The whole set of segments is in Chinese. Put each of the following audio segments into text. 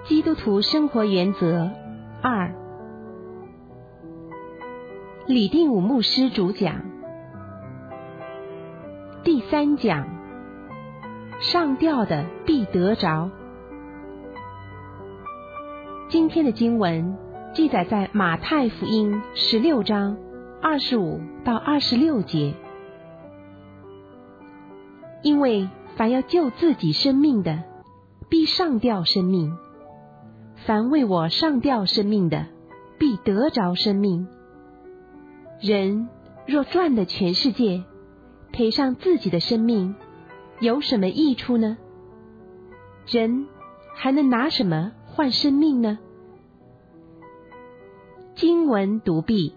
基督徒生活原则2，李定武牧师主讲，第3讲，上吊的必得着。今天的经文记载在马太福音16章25到26节。因为凡要救自己生命的，必上吊生命；凡为我上吊生命的，必得着生命。人若赚了全世界，赔上自己的生命，有什么益处呢？人还能拿什么换生命呢？经文读毕。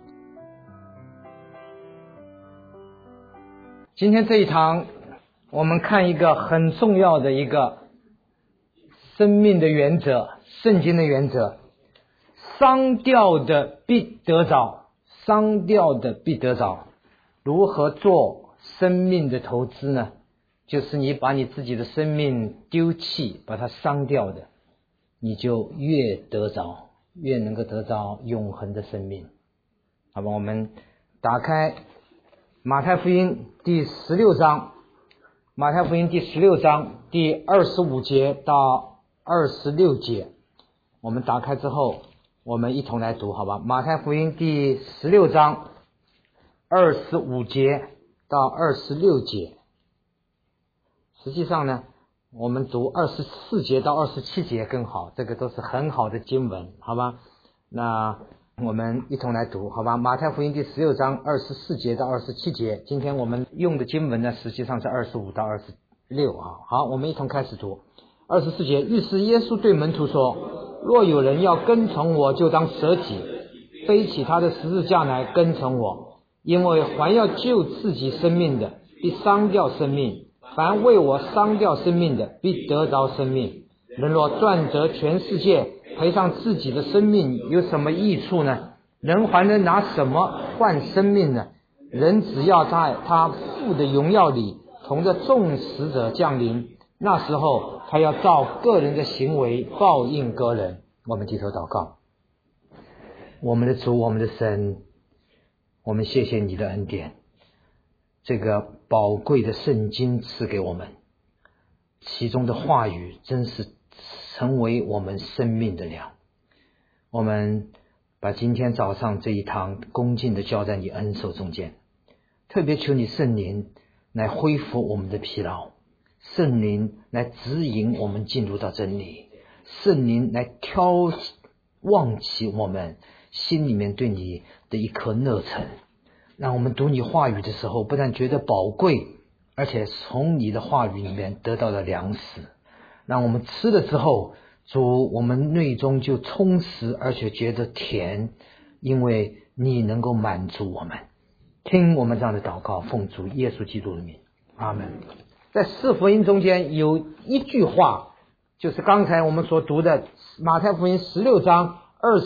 今天这一堂我们看一个很重要的一个生命的原则，圣经的原则，上吊的必得着，上吊的必得着。如何做生命的投资呢？就是你把你自己的生命丢弃，把它上吊的，你就越得着，越能够得着永恒的生命。好吧，我们打开马太福音第16章，马太福音第16章第25节到26节，我们打开之后我们一同来读，好吧？马太福音第16章25节到26节。实际上呢，我们读24节到27节更好，这个都是很好的经文，好吧？那我们一同来读，好吧？马太福音第16章24节到27节，今天我们用的经文呢，实际上是25到26啊。好，我们一同开始读。24节，于是耶稣对门徒说：若有人要跟从我，就当舍己，背起他的十字架来跟从我。因为凡要救自己生命的，必伤掉生命；凡为我伤掉生命的，必得着生命。人若赚得全世界，赔上自己的生命，有什么益处呢？人还能拿什么换生命呢？人只要在他父的荣耀里，同着众使者降临，那时候他要照个人的行为报应个人。我们低头祷告。我们的主，我们的神，我们谢谢你的恩典，这个宝贵的圣经赐给我们，其中的话语真是成为我们生命的粮。我们把今天早上这一堂恭敬的交在你恩手中间，特别求你圣灵来恢复我们的疲劳，圣灵来指引我们进入到真理，圣灵来旺起我们心里面对你的一颗热忱，让我们读你话语的时候不但觉得宝贵，而且从你的话语里面得到了粮食，让我们吃了之后，主，我们内中就充实而且觉得甜，因为你能够满足我们。听我们这样的祷告，奉主耶稣基督的名，阿们。在四福音中间有一句话，就是刚才我们所读的马太福音16章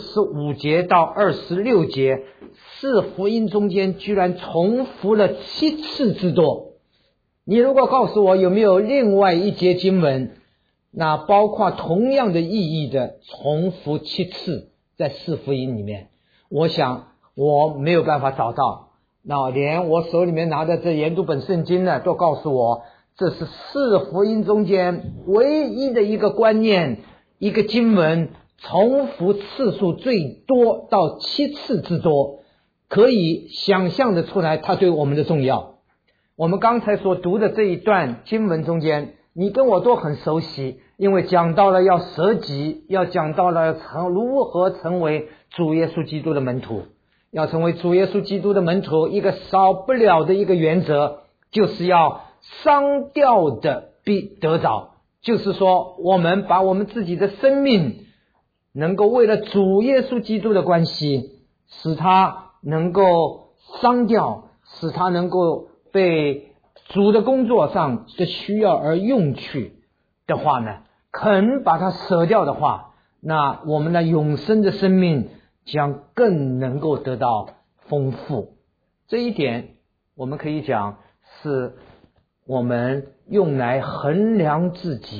25节到26节，四福音中间居然重复了7次之多。你如果告诉我有没有另外一节经文，那包括同样的意义的重复7次在四福音里面，我想我没有办法找到。那连我手里面拿的这研读本圣经呢，都告诉我这是四福音中间唯一的一个观念，一个经文重复次数最多到7次之多，可以想象的出来它对我们的重要。我们刚才所读的这一段经文中间，你跟我都很熟悉，因为讲到了要舍己，要讲到了如何成为主耶稣基督的门徒。要成为主耶稣基督的门徒，一个少不了的一个原则，就是要伤掉的必得着，就是说我们把我们自己的生命能够为了主耶稣基督的关系，使它能够伤掉，使它能够被主的工作上的需要而用去的话呢，肯把它舍掉的话，那我们的永生的生命将更能够得到丰富。这一点我们可以讲是我们用来衡量自己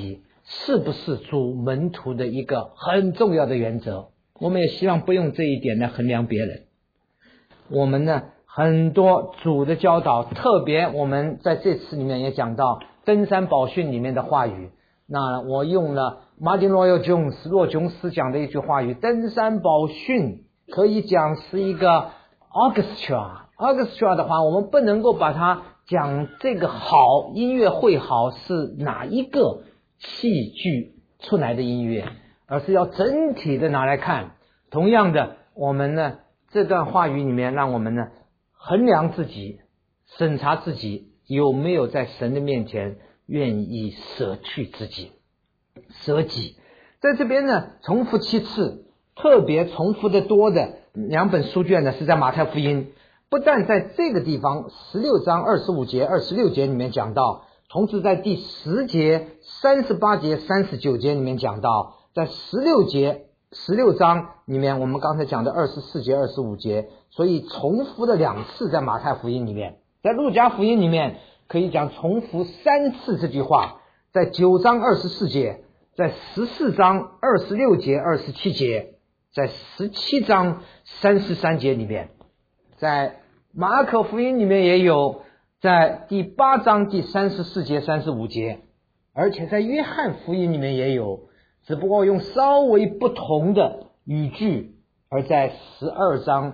是不是主门徒的一个很重要的原则。我们也希望不用这一点来衡量别人。我们呢，很多主的教导，特别我们在这次里面也讲到登山宝训里面的话语。那我用了 Martin Lloyd Jones 洛琼斯讲的一句话语，登山宝训可以讲是一个 orchestra 的话，我们不能够把它讲这个好音乐会好是哪一个器具出来的音乐，而是要整体的拿来看。同样的，我们呢这段话语里面让我们呢衡量自己，审查自己有没有在神的面前愿意舍去自己，舍己。在这边呢重复7次，特别重复的多的2本书卷呢是在马太福音。不但在这个地方16章25节26节里面讲到，同时在第10节38节39节里面讲到，在16章里面我们刚才讲的24节25节，所以重复了2次在马太福音里面。在路加福音里面可以讲重复3次这句话，在9章24节，在14章26节27节，在17章33节里面，在马可福音里面也有，在第8章第34节35节，而且在约翰福音里面也有，只不过用稍微不同的语句，而在12章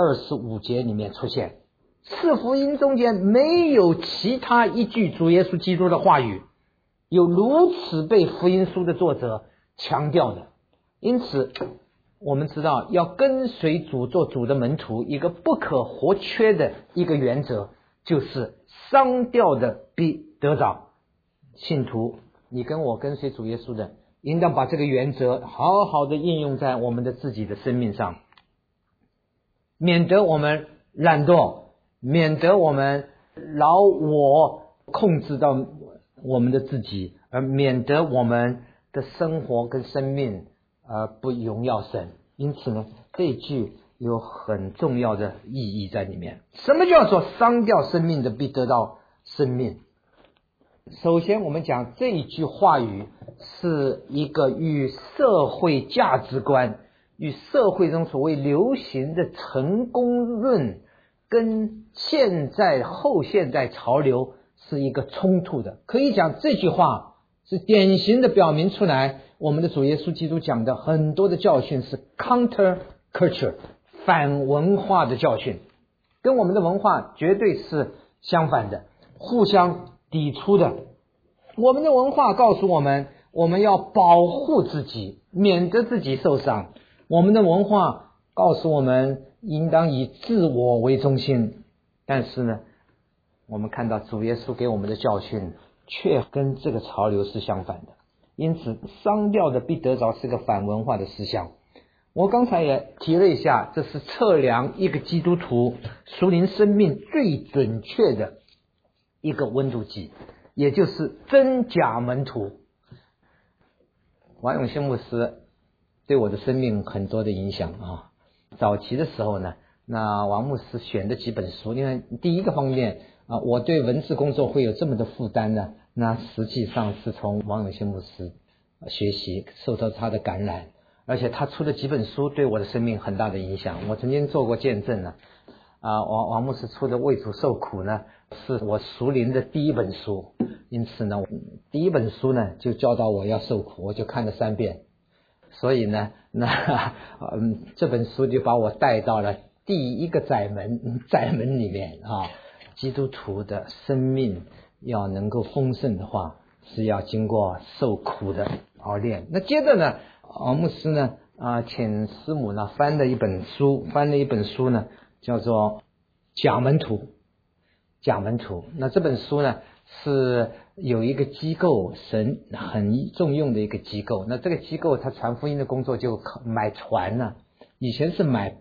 25节里面出现。4福音中间没有其他一句主耶稣基督的话语有如此被福音书的作者强调的。因此我们知道要跟随主做主的门徒，一个不可或缺的一个原则就是伤掉的必得着。信徒，你跟我跟随主耶稣的，应当把这个原则好好的应用在我们的自己的生命上，免得我们懒惰，免得我们老我控制到我们的自己，而免得我们的生活跟生命不荣耀神。因此呢，这一句有很重要的意义在里面。什么叫做伤掉生命的必得到生命？首先我们讲这一句话语是一个与社会价值观，与社会中所谓流行的成功论跟现在后现代潮流是一个冲突的。可以讲这句话是典型的表明出来，我们的主耶稣基督讲的很多的教训是 counter culture 反文化的教训，跟我们的文化绝对是相反的，互相抵触的。我们的文化告诉我们，我们要保护自己，免得自己受伤。我们的文化告诉我们应当以自我为中心，但是呢，我们看到主耶稣给我们的教训却跟这个潮流是相反的。因此伤掉的必得着是个反文化的思想。我刚才也提了一下，这是测量一个基督徒属灵生命最准确的一个温度计，也就是真假门徒。王永信牧师对我的生命很多的影响啊。早期的时候呢，那王牧师选的几本书，因为第一个方面我对文字工作会有这么的负担呢，那实际上是从王永信牧师学习，受到他的感染，而且他出的几本书对我的生命很大的影响。我曾经做过见证呢，王牧师出的《为主受苦》呢，是我属灵的第一本书，因此呢，第一本书呢就教导我要受苦，我就看了3遍。所以呢，这本书就把我带到了第一个窄门里面啊。基督徒的生命要能够丰盛的话，是要经过受苦的熬炼。那接着呢，牧师呢请师母呢翻了一本书呢，叫做假门徒。那这本书呢是有一个机构，神很重用的一个机构。那这个机构他传福音的工作就买船呢，以前是买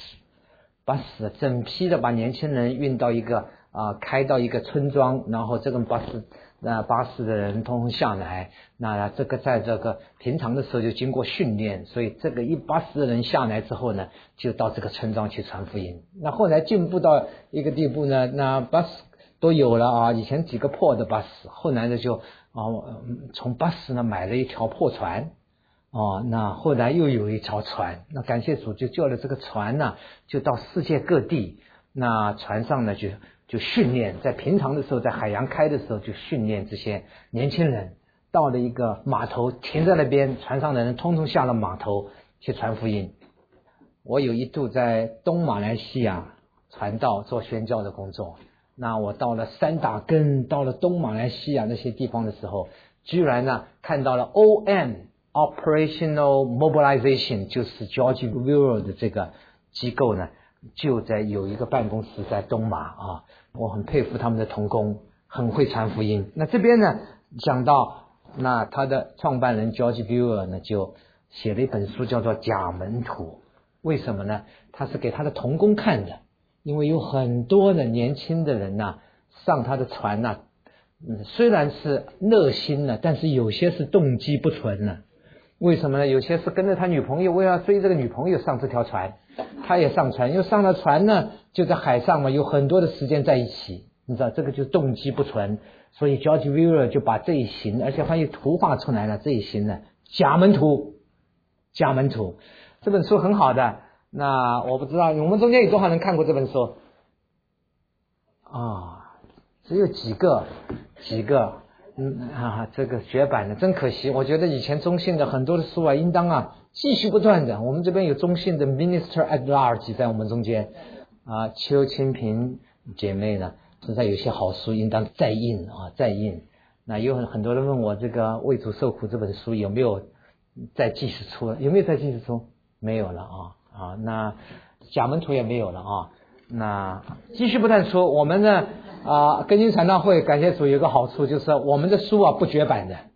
bus 整批的把年轻人运到一个开到一个村庄，然后这个巴士的人通通下来，那这个在这个平常的时候就经过训练，所以这个巴士的人下来之后呢，就到这个村庄去传福音。那后来进步到一个地步呢，那巴士都有了啊。以前几个破的巴士，后来呢就从巴士呢买了一条破船那后来又有一条船，那感谢主就救了这个船呢，就到世界各地，那船上呢就训练，在平常的时候在海洋开的时候就训练这些年轻人，到了一个码头停在那边，船上的人通通下了码头去传福音。我有一度在东马来西亚传道做宣教的工作，那我到了三打根，到了东马来西亚那些地方的时候，居然呢看到了 Operational Mobilization， 就是 George Mueller 的这个机构呢，就在有一个办公室在东马我很佩服他们的同工，很会传福音。那这边呢讲到，那他的创办人 George Mueller 呢就写了一本书叫做假门徒。为什么呢？他是给他的同工看的，因为有很多的年轻的人上他的船虽然是热心了，但是有些是动机不纯了。为什么呢？有些是跟着他女朋友，为了追这个女朋友上这条船，他也上船，又上了船呢就在海上嘛，有很多的时间在一起，你知道这个就是动机不纯。所以 George Mueller 就把这一行，而且他也图画出来了，这一行呢假门徒。这本书很好的，那我不知道我们中间有多少人看过这本书只有几个这个绝版的真可惜。我觉得以前中信的很多的书应当继续不断的。我们这边有中信的 Minister at Large 在我们中间邱清平姐妹呢，实在有些好书应当再印。那有很多人问我这个为主受苦这本书有没有再继续出，有没有再继续出？没有了那假门徒也没有了那继续不断出。我们呢根津传道会感谢主有个好处，就是我们的书不绝版的，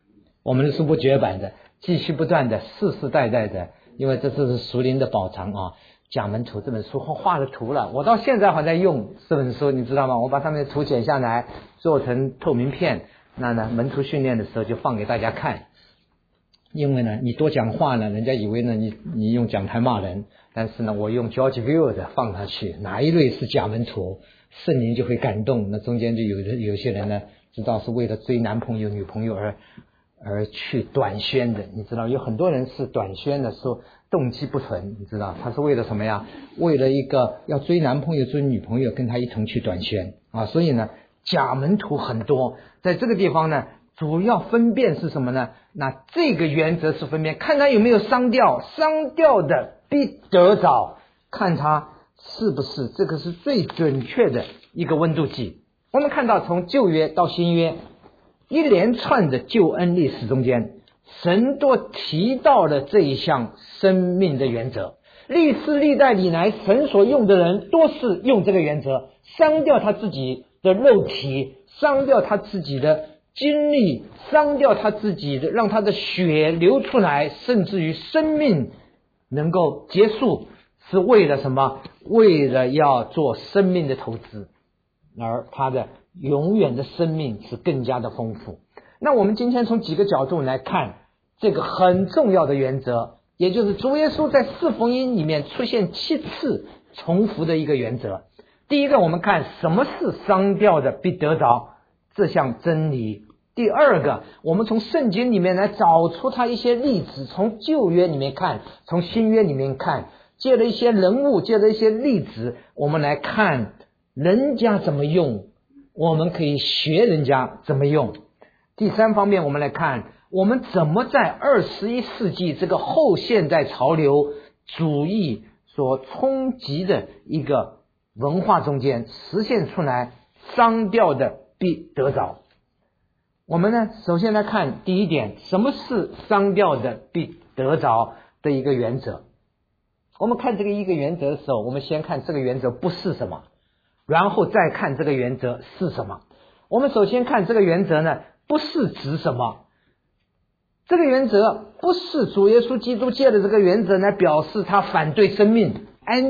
继续不断的世世代代的，因为这是属灵的宝藏假门徒这本书画了图了，我到现在还在用这本书，你知道吗？我把上面的图剪下来做成透明片，那呢门徒训练的时候就放给大家看。因为呢你多讲话呢，人家以为呢你用讲台骂人，但是呢我用 George Mueller 的放上去，哪一类是假门徒，圣灵就会感动。那中间就有些人呢知道是为了追男朋友女朋友而去短宣的，你知道有很多人是短宣的，说动机不纯，你知道他是为了什么呀？为了一个要追男朋友追女朋友，跟他一同去短宣所以呢假门徒很多。在这个地方呢主要分辨是什么呢？那这个原则是分辨，看他有没有商调，商调的必得着，看他是不是，这个是最准确的一个温度计。我们看到从旧约到新约一连串的救恩历史中间，神都提到了这一项生命的原则。历世历代以来，神所用的人都是用这个原则，商调他自己的肉体，商调他自己的经历，伤掉他自己的，让他的血流出来，甚至于生命能够结束，是为了什么？为了要做生命的投资，而他的永远的生命是更加的丰富。那我们今天从几个角度来看这个很重要的原则，也就是主耶稣在四福音里面出现7次重复的一个原则。第一个，我们看什么是伤掉的必得着这项真理。第二个，我们从圣经里面来找出它一些例子，从旧约里面看，从新约里面看，借了一些人物，借了一些例子，我们来看人家怎么用，我们可以学人家怎么用。第三方面，我们来看我们怎么在21世纪这个后现代潮流主义所冲击的一个文化中间实现出来伤掉的必得着。我们呢，首先来看第一点，什么是伤掉的必得着的一个原则。我们看这个一个原则的时候，我们先看这个原则不是什么，然后再看这个原则是什么。我们首先看这个原则呢，不是指什么。这个原则不是主耶稣基督借的这个原则来表示他反对生命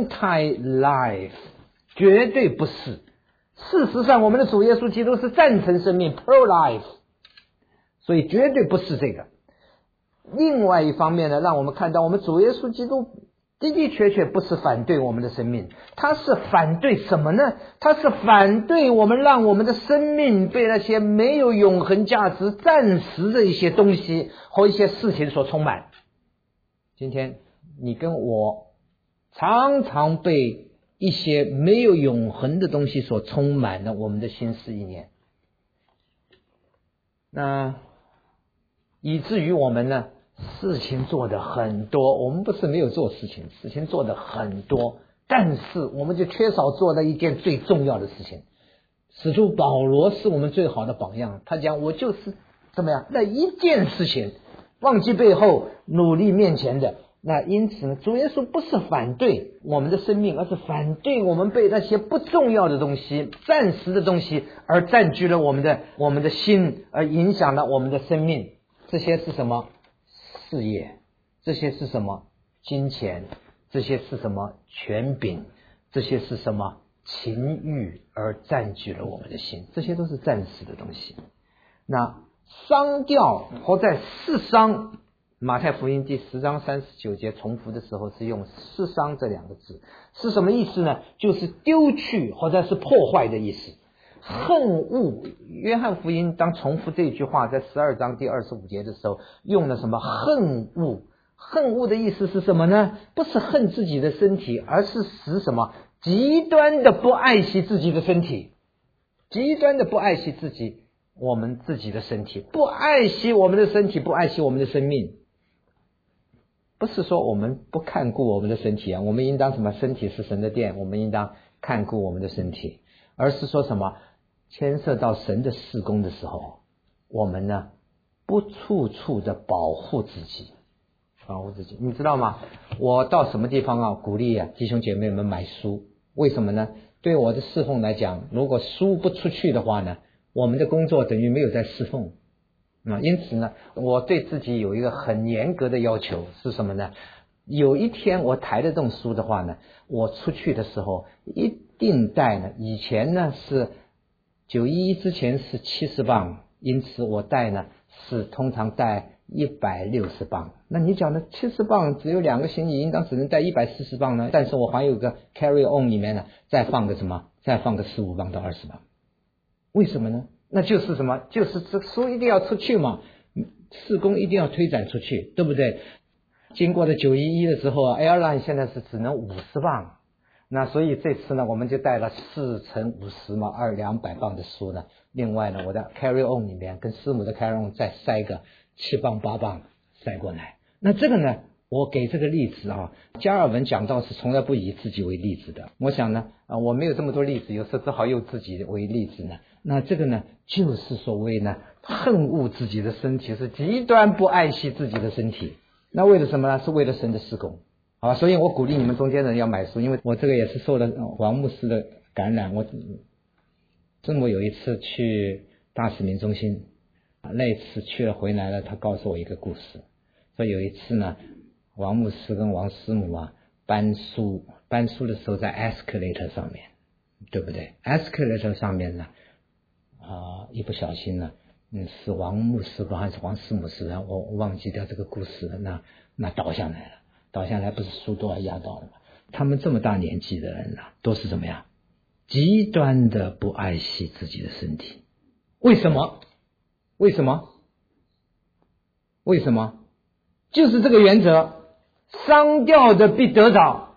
anti-life， 绝对不是。事实上我们的主耶稣基督是赞成生命 pro-life， 所以绝对不是这个。另外一方面呢，让我们看到我们主耶稣基督的的确确不是反对我们的生命，它是反对什么呢？它是反对我们让我们的生命被那些没有永恒价值、暂时的一些东西和一些事情所充满。今天你跟我常常被一些没有永恒的东西所充满了我们的心思意念，那以至于我们呢事情做得很多，我们不是没有做事情，事情做得很多，但是我们就缺少做了一件最重要的事情。使徒保罗是我们最好的榜样，他讲我就是怎么样，那一件事情忘记背后努力面前的。那因此呢，主耶稣不是反对我们的生命，而是反对我们被那些不重要的东西、暂时的东西而占据了我们的心，而影响了我们的生命。这些是什么？事业，这些是什么？金钱，这些是什么？权柄，这些是什么？情欲，而占据了我们的心，这些都是暂时的东西。那商调或在世商，马太福音第10章39节重复的时候是用世商这2个字，是什么意思呢？就是丢去或者是破坏的意思。恨恶，约翰福音当重复这句话在12章第25节的时候用了什么？恨恶。恨恶的意思是什么呢？不是恨自己的身体，而是使什么？极端的不爱惜自己的身体，极端的不爱惜我们自己的身体，不爱惜我们的身体，不爱惜我们的生命。不是说我们不看顾我们的身体啊，我们应当什么？身体是神的殿，我们应当看顾我们的身体，而是说什么？牵涉到神的事工的时候，我们呢不处处的保护自己。你知道吗？我到什么地方啊，鼓励弟兄姐妹们买书。为什么呢？对我的侍奉来讲，如果书不出去的话呢，我们的工作等于没有在侍奉。因此呢，我对自己有一个很严格的要求，是什么呢？有一天我抬得动书的话呢，我出去的时候一定带呢，以前呢是911之前是70磅，因此我带呢是通常带160磅。那你讲呢，70磅只有2个行李，应当只能带140磅呢？但是我还有个 carry on 里面呢，再放个什么？再放个15磅到20磅。为什么呢？那就是什么？就是这书一定要出去嘛，事工一定要推展出去，对不对？经过了911的时候 Airline 现在是只能50磅，那所以这次呢，我们就带了4乘50嘛，200磅的书呢。另外呢，我的 carry on 里面跟师母的 carry on 再塞个7磅8磅塞过来。那这个呢，我给这个例子加尔文讲道是从来不以自己为例子的。我想呢，我没有这么多例子，有时候只好用自己为例子呢。那这个呢，就是所谓呢，恨恶自己的身体，是极端不爱惜自己的身体。那为了什么呢？是为了神的事工。好吧，所以我鼓励你们中间人要买书，因为我这个也是受了王牧师的感染。我郑某有一次去大使民中心，那一次去了回来了，他告诉我一个故事，说有一次呢，王牧师跟王师母搬书的时候在 escalator 上面，对不对？ escalator 上面呢一不小心呢是王牧师还是王师母是，我忘记掉这个故事了，那倒下来了，倒下来不是书都要压到了吗？他们这么大年纪的人都是怎么样？极端的不爱惜自己的身体。为什么？就是这个原则，商调的必得着，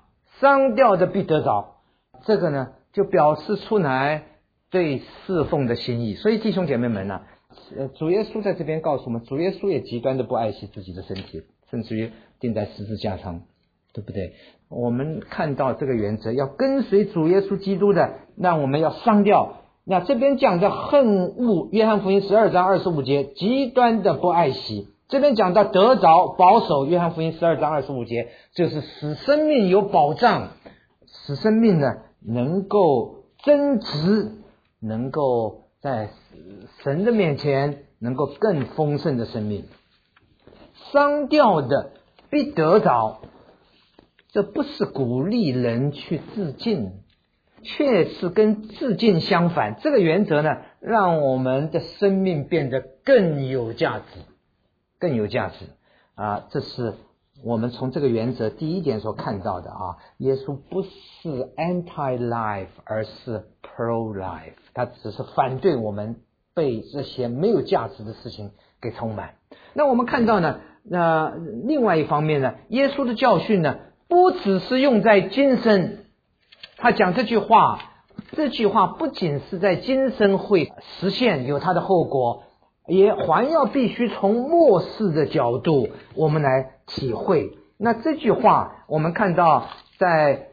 这个呢就表示出来对侍奉的心意。所以弟兄姐妹们主耶稣在这边告诉我们，主耶稣也极端的不爱惜自己的身体，甚至于钉在十字架上，对不对？我们看到这个原则，要跟随主耶稣基督的，那我们要商调。那这边讲的恨恶，约翰福音12章25节，极端的不爱惜。这边讲到得着保守，约翰福音12章25节，就是使生命有保障，使生命呢能够增值，能够在神的面前能够更丰盛的生命。商调的必得着，这不是鼓励人去自尽，却是跟自尽相反。这个原则呢，让我们的生命变得更有价值这是我们从这个原则第一点所看到的耶稣不是 anti-life 而是 pro-life， 他只是反对我们被这些没有价值的事情给充满。那我们看到呢，另外一方面呢，耶稣的教训呢不只是用在今生，他讲这句话不仅是在今生会实现，有它的后果，也还要必须从末世的角度我们来体会。那这句话我们看到在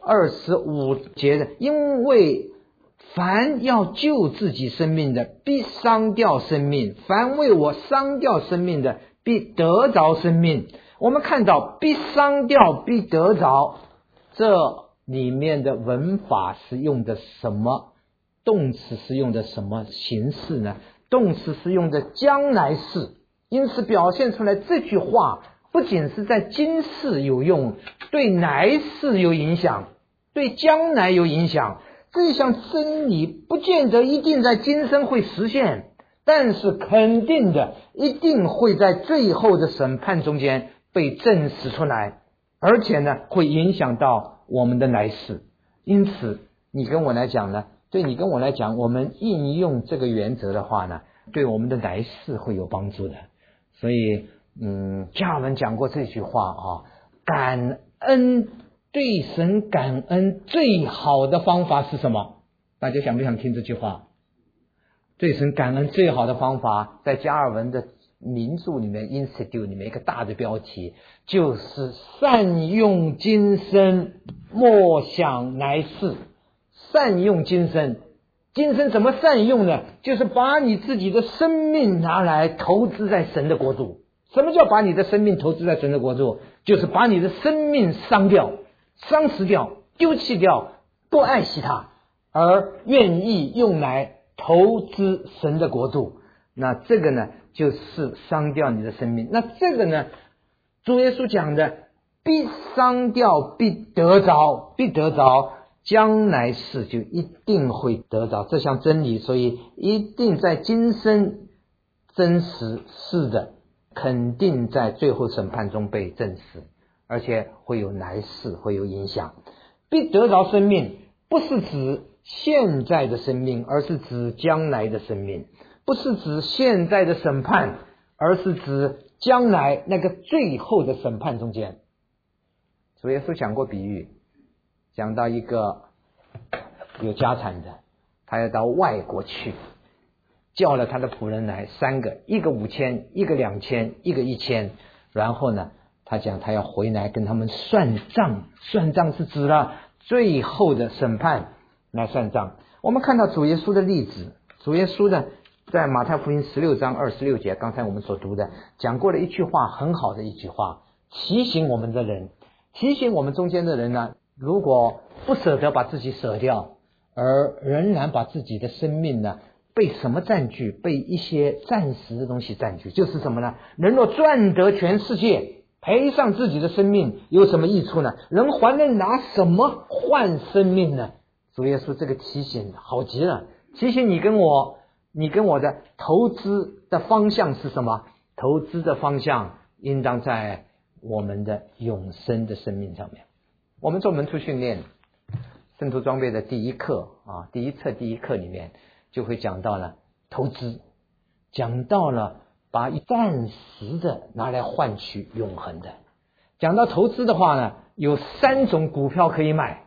25节的，因为凡要救自己生命的必伤掉生命，凡为我伤掉生命的必得着生命。我们看到必伤掉必得着，这里面的文法是用的什么动词，是用的什么形式呢？动词是用的将来式，因此表现出来这句话不仅是在今世有用，对来世有影响，对将来有影响。这项真理不见得一定在今生会实现，但是肯定的一定会在最后的审判中间被证实出来，而且呢会影响到我们的来世。因此你跟我来讲呢，对你跟我来讲，我们应用这个原则的话呢，对我们的来世会有帮助的。所以加尔文讲过这句话感恩，对神感恩最好的方法是什么？大家想不想听这句话？对神感恩最好的方法，在加尔文的名著里面 Institute 里面一个大的标题就是善用今生，莫想来世。善用今生，今生怎么善用呢？就是把你自己的生命拿来投资在神的国度。什么叫把你的生命投资在神的国度？就是把你的生命伤掉，伤死掉，丢弃掉，不爱惜它，而愿意用来投资神的国度。那这个呢就是伤掉你的生命。那这个呢，主耶稣讲的必伤掉必得着，必得着，将来世就一定会得着这项真理，所以一定在今生真实是的，肯定在最后审判中被证实，而且会有来世，会有影响。必得着生命不是指现在的生命，而是指将来的生命，不是指现在的审判，而是指将来那个最后的审判中间。主耶稣讲过比喻，讲到一个有家产的，他要到外国去，叫了他的仆人来3个，一个5000，一个2000，一个1000，然后呢他讲他要回来跟他们算账。算账是指了最后的审判来算账。我们看到主耶稣的例子，主耶稣呢在马太福音16章26节，刚才我们所读的讲过了一句话，很好的一句话，提醒我们的人，提醒我们中间的人呢，如果不舍得把自己舍掉，而仍然把自己的生命呢被什么占据？被一些暂时的东西占据。就是什么呢？人若赚得全世界，赔上自己的生命，有什么益处呢？人还能拿什么换生命呢？主耶稣这个提醒好极了，提醒你跟我的投资的方向是什么？投资的方向应当在我们的永生的生命上面。我们做门徒训练圣徒装备的第一课第一册第一课里面就会讲到了投资，讲到了把暂时的拿来换取永恒的。讲到投资的话呢，有3种股票可以买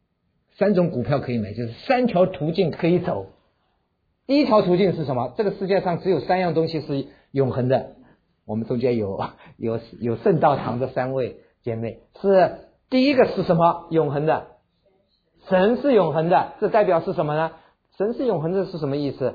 ，3种股票可以买，就是3条途径可以走。第一条途径是什么？这个世界上只有3样东西是永恒的。我们中间有圣道堂的3位姐妹，是第一个是什么永恒的？神是永恒的。这代表是什么呢？神是永恒的是什么意思？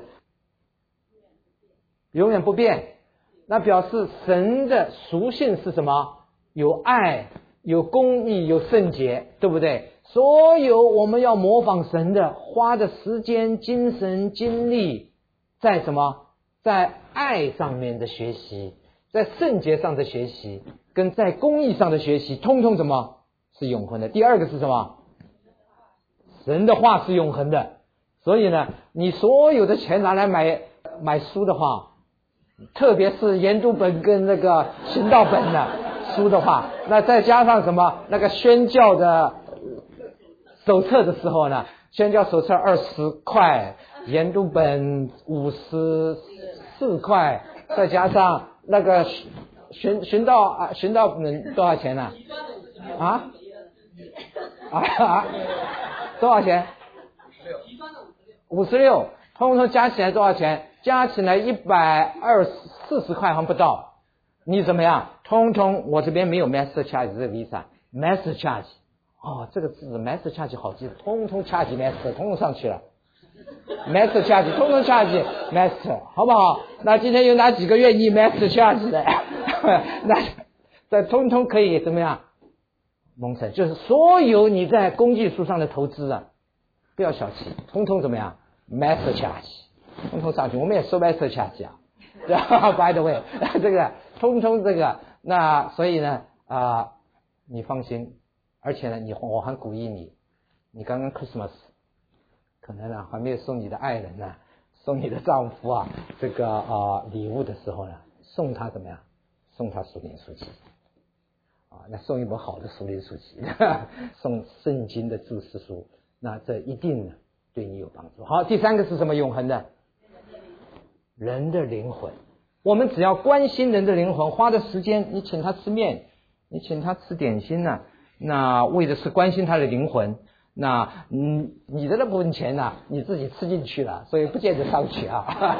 永远不变。那表示神的属性是什么？有爱，有公义，有圣洁，对不对？所有我们要模仿神的，花的时间、精神、精力在什么？在爱上面的学习，在圣洁上的学习，跟在公义上的学习，通通什么？是永恒的。第二个是什么？神的话是永恒的。所以呢，你所有的钱拿来买书的话，特别是研读本跟那个行道本的， 书的话，那再加上什么那个宣教的手册的时候呢，宣教手册20块，研读本54块，再加上那个寻道本多少钱呢？多少钱？56，通通加起来多少钱？加起来140块还不到。你怎么样？通通我这边没有 master charge 这个 visa，master charge， 这个字 master charge 好记，通通 charge master， 通通上去了。master charge 通通 charge master， 好不好？那今天有哪几个愿意 master charge 的？那这通通可以怎么样？蒙神，就是所有你在公技术上的投资啊，不要小气，通通怎么样 master charge， 通通上去，我们也收 master charge 啊by the way 这个通通这个，那所以呢你放心，而且呢我还鼓励你刚刚 Christmas 可能还没有送你的爱人送你的丈夫这个礼物的时候呢，送他怎么样？送他属灵书籍那送一本好的属灵书籍送圣经的注释书，那这一定呢对你有帮助。好，第三个是什么？永恒的人的灵魂。我们只要关心人的灵魂，花的时间，你请他吃面，你请他吃点心那为的是关心他的灵魂。那你的那部分钱你自己吃进去了，所以不见得上去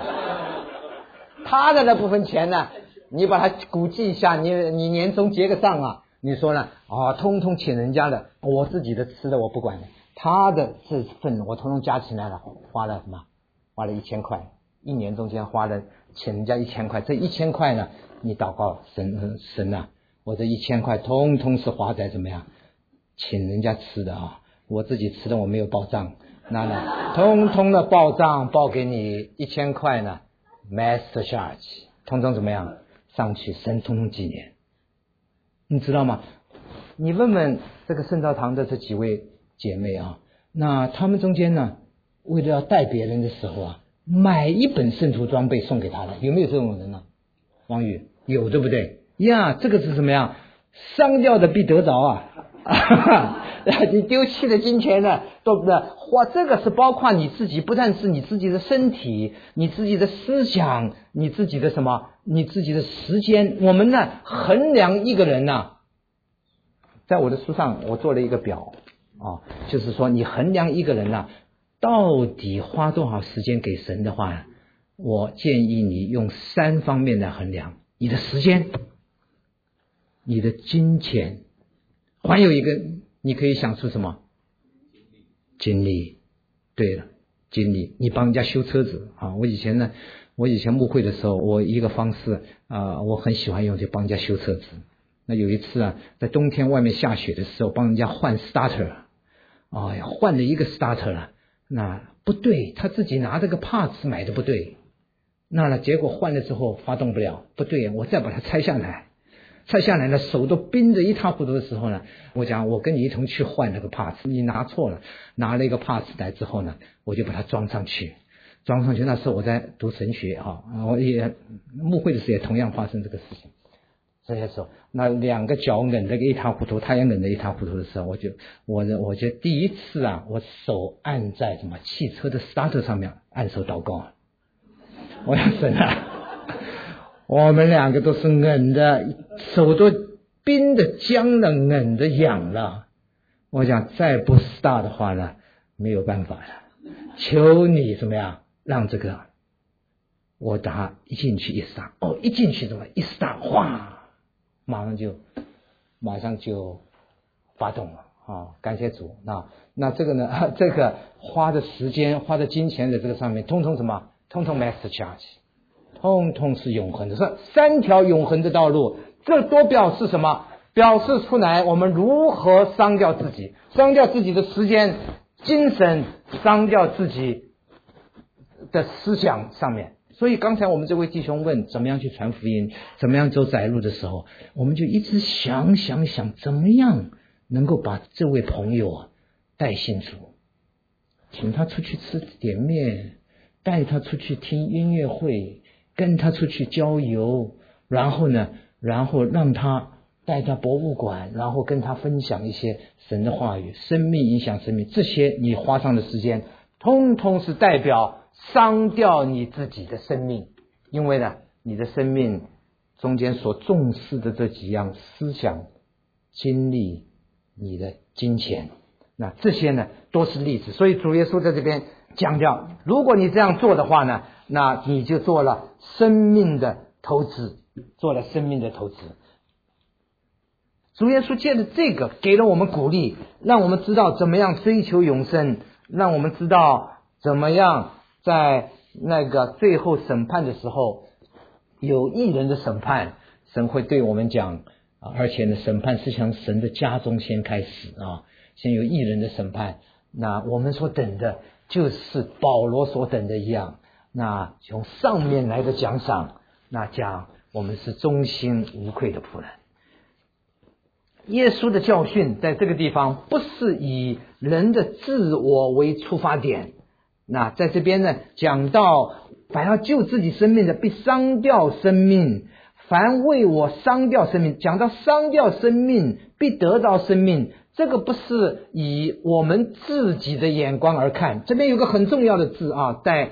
他的那部分钱你把它估计一下，你年终结个账你说呢？通通请人家的，我自己的吃的我不管的，他的这份我通通加起来了，花了什么？花了1000块，一年中间花了请人家1000块，这1000块呢，你祷告神我这1000块通通是花在怎么样？请人家吃的我自己吃的我没有报账，那呢通通的报账报给你1000块呢 master charge， 通通怎么样上去，神通通纪念。你知道吗？你问问这个圣道堂的这几位姐妹那他们中间呢，为了要带别人的时候买一本圣徒装备送给他的，有没有这种人呢？王宇有，对不对呀？这个是什么样？伤掉的必得着你丢弃的金钱呢，都不花，这个是包括你自己，不但是你自己的身体，你自己的思想，你自己的什么，你自己的时间。我们呢衡量一个人在我的书上我做了一个表就是说你衡量一个人到底花多少时间给神的话，我建议你用3方面来衡量：你的时间，你的金钱，还有一个你可以想出什么？精力。对了，精力。你帮人家修车子我以前牧会的时候，我一个方式我很喜欢用，就帮人家修车子。那有一次在冬天外面下雪的时候，帮人家换 starter， 换了一个 starter 那不对，他自己拿这个 parts 买的不对，那结果换了之后发动不了，不对，我再把它拆下来呢，手都冰得一塌糊涂的时候呢，我讲我跟你一同去换那个 parts， 你拿错了，拿了一个 parts 来之后呢，我就把它装上去。那时候我在读神学我也牧会的时候也同样发生这个事情。这些时候，那2个脚摁得一塌糊涂，他也摁得一塌糊涂的时候，我就第一次我手按在什么汽车的 starter 上面按手祷告。我想神我们2个都是摁的，手都冰的僵了，摁的痒了。我想再不 start 的话呢，没有办法了。求你怎么样让这个我打它一进去一 start， 一进去怎么一 start， 哗，马上就发动了感谢主。那这个呢，这个花的时间花的金钱的这个上面通通什么？通通 master charge， 通通是永恒的。这3条永恒的道路，这都表示什么？表示出来我们如何伤掉自己的时间精神，伤掉自己的思想上面。所以刚才我们这位弟兄问怎么样去传福音，怎么样走窄路的时候，我们就一直想怎么样能够把这位朋友带信主，请他出去吃点面，带他出去听音乐会，跟他出去郊游，然后让他带到博物馆，然后跟他分享一些神的话语，生命影响生命，这些你花上的时间通通是代表伤掉你自己的生命。因为呢，你的生命中间所重视的这几样思想、经历、你的金钱，那这些呢都是例子。所以主耶稣在这边强调，如果你这样做的话呢，那你就做了生命的投资，做了生命的投资。主耶稣借着这个给了我们鼓励，让我们知道怎么样追求永生，让我们知道怎么样在那个最后审判的时候，有义人的审判，神会对我们讲，而且呢，审判是从神的家中先开始啊，先有义人的审判。那我们所等的就是保罗所等的一样，那从上面来的奖赏，那讲我们是忠心无愧的仆人。耶稣的教训在这个地方不是以人的自我为出发点，那在这边呢讲到凡要救自己生命的必伤掉生命，凡为我伤掉生命，讲到伤掉生命必得到生命，这个不是以我们自己的眼光而看。这边有个很重要的字啊，在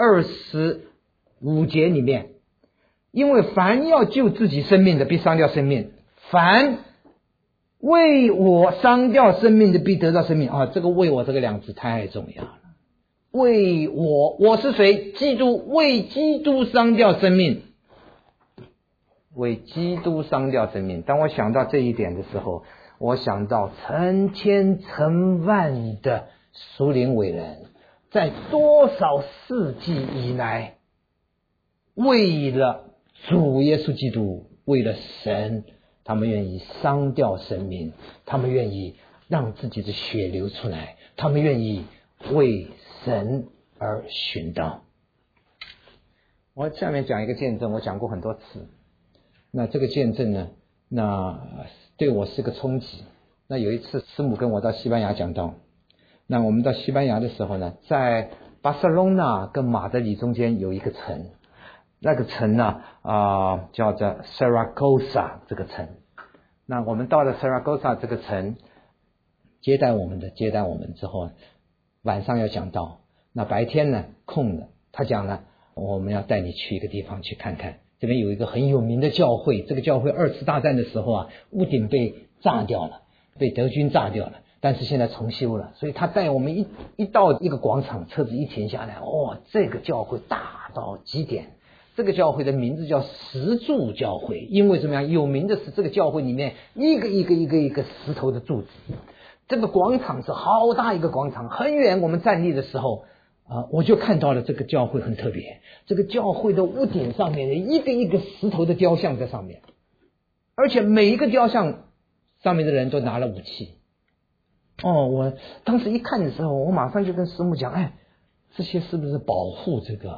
25节里面，因为凡要救自己生命的必伤掉生命，凡为我伤掉生命的必得到生命啊，这个为我这个两字太重要了。为我是谁？基督，为基督伤掉生命，为基督伤掉生命。当我想到这一点的时候，我想到成千成万的属灵伟人，在多少世纪以来，为了主耶稣基督，为了神，他们愿意伤掉生命，他们愿意让自己的血流出来，他们愿意为神而殉道。我下面讲一个见证，我讲过很多次。那这个见证呢，那对我是个冲击。那有一次师母跟我到西班牙讲道，那我们到西班牙的时候呢，在巴塞隆纳跟马德里中间有一个城，那个城呢叫做 Saragossa 这个城。那我们到了 Saragossa 这个城，接待我们之后，晚上要讲道，那白天呢空了，他讲了我们要带你去一个地方去看看，这边有一个很有名的教会，这个教会2次大战的时候啊，屋顶被炸掉了，被德军炸掉了，但是现在重修了。所以他带我们一到一个广场，车子一停下来，这个教会大到极点。这个教会的名字叫石柱教会，因为怎么样？有名的是这个教会里面一个石头的柱子。这个广场是好大一个广场，很远我们站立的时候我就看到了这个教会很特别。这个教会的屋顶上面一个石头的雕像在上面，而且每一个雕像上面的人都拿了武器。我当时一看的时候，我马上就跟师母讲，这些是不是保护这个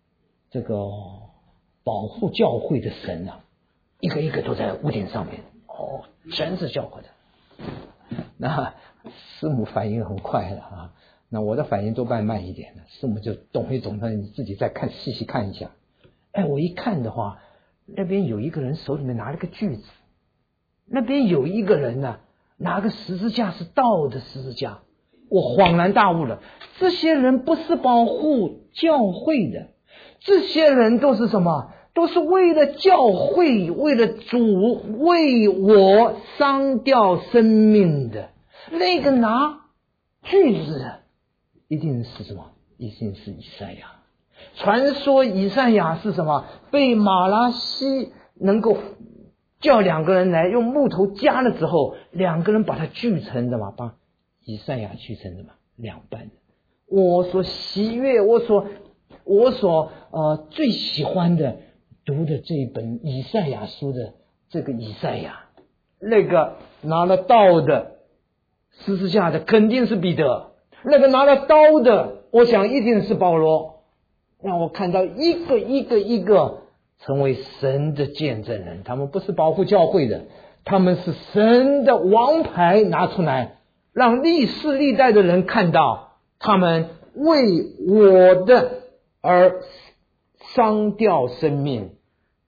保护教会的神啊？一个都在屋顶上面，全是教会的。那师母反应很快了啊，那我的反应多半慢一点的，师母就懂一懂，那你自己再细细看一下。我一看的话，那边有一个人手里面拿了个锯子，那边有一个人呢拿个十字架，是倒的十字架。我恍然大悟了，这些人不是保护教会的，这些人都是什么？都是为了教会，为了主，为我伤掉生命的。那个拿锯子的一定是什么？一定是以赛亚。传说以赛亚是什么？被马拉西能够叫2个人来用木头夹了之后，2个人把它锯成的嘛，把以赛亚锯成的嘛，2半的。我所喜悦，我所最喜欢的读的这一本以赛亚书的这个以赛亚，那个拿了刀的十字架的肯定是彼得，那个拿了刀的我想一定是保罗。让我看到一个成为神的见证人，他们不是保护教会的，他们是神的王牌拿出来，让历世历代的人看到他们为我的而伤掉生命，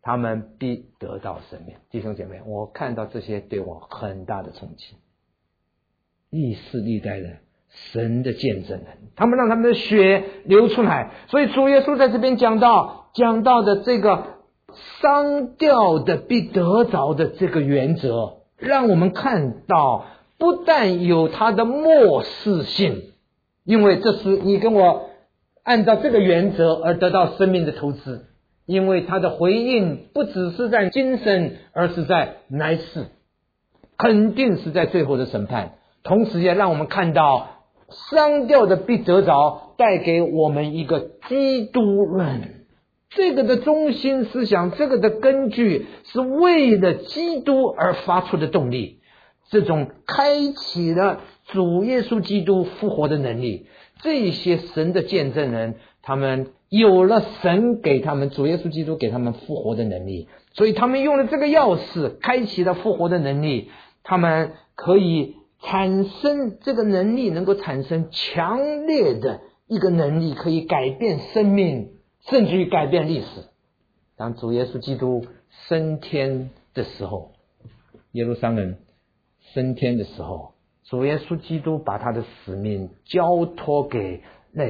他们必得到生命。弟兄姐妹，我看到这些对我很大的冲击。历世历代的神的见证人，他们让他们的血流出来。所以主耶稣在这边讲到的这个伤掉的必得着的这个原则，让我们看到不但有它的末世性，因为这是你跟我按照这个原则而得到生命的投资，因为它的回应不只是在今生，而是在来世，肯定是在最后的审判。同时也让我们看到伤掉的必得着带给我们一个基督论，这个的中心思想，这个的根据是为了基督而发出的动力，这种开启了主耶稣基督复活的能力。这些神的见证人，他们有了神给他们，主耶稣基督给他们复活的能力，所以他们用了这个钥匙开启了复活的能力，他们可以产生这个能力，能够产生强烈的一个能力，可以改变生命，甚至于改变历史。当主耶稣基督升天的时候，耶路撒冷升天的时候，主耶稣基督把他的使命交托给那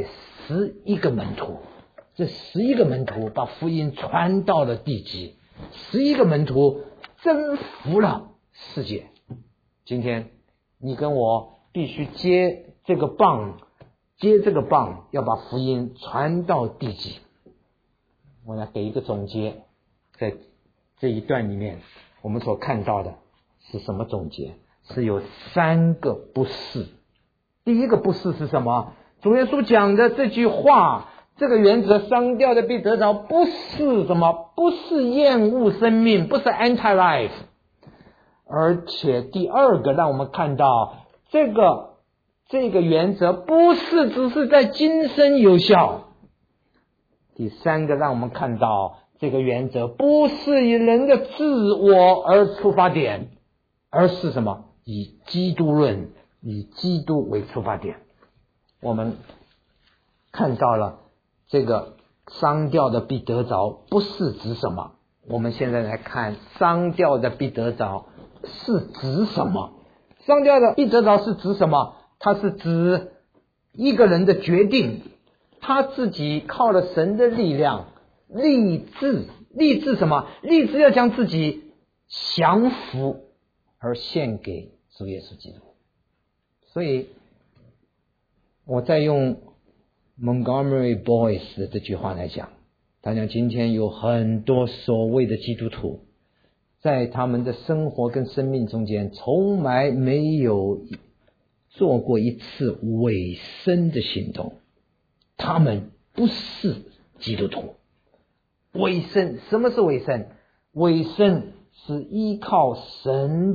11个门徒，这11个门徒把福音传到了地极，11个门徒征服了世界。今天你跟我必须接这个棒，要把福音传到地极。我来给一个总结，在这一段里面我们所看到的是什么总结？是有3个不是。第一个不是是什么？主耶稣讲的这句话，这个原则，伤掉的必得着，不是什么？不是厌恶生命，不是 anti-life。而且第二个让我们看到这个原则不是只是在今生有效。第三个让我们看到这个原则不是以人的自我而出发点，而是什么？以基督论，以基督为出发点。我们看到了这个伤掉的必得着不是指什么？我们现在来看伤掉的必得着是指什么？伤掉的必得着是指什么？它是指一个人的决定，他自己靠了神的力量，立志什么？立志要将自己降服而献给主耶稣基督。所以我再用 Montgomery Boyce 的这句话来讲，他讲今天有很多所谓的基督徒在他们的生活跟生命中间从来没有做过一次委身的行动，他们不是基督徒。委身，什么是委身？委身是依靠神，